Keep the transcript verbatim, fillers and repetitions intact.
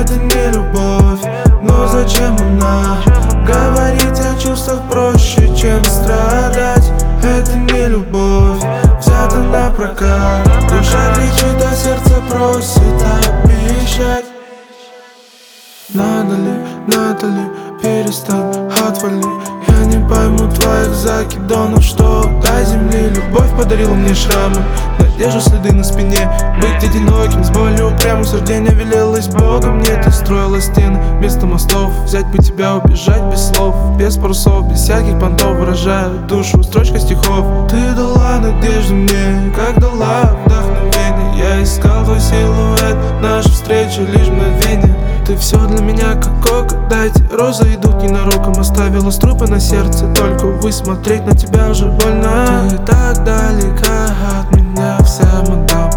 это не любовь. Но зачем она? Говорить о чувствах проще, чем страдать. Это не любовь, взята на прокат. Душа кричит, а сердце просит обещать. Надо ли, надо ли, перестань, отвали. Я не пойму твоих закидонов, что до земли. Любовь подарила мне шрамы, надежду, следы на спине. Быть одиноким, с болью упрямым, суждение велелось Богом. Мне ты строила стены вместо мостов. Взять бы тебя, убежать без слов, без парусов, без всяких понтов. Выражаю душу, строчка стихов. Ты дала надежду мне, как дала вдохновение. Я искал твой силуэт, наша встреча лишь мгновение. Ты все для меня как кока, дайте розы идут ненароком. Оставила струпы на сердце, только увы, смотреть на тебя уже больно. Ты так далека от меня, вся мадам.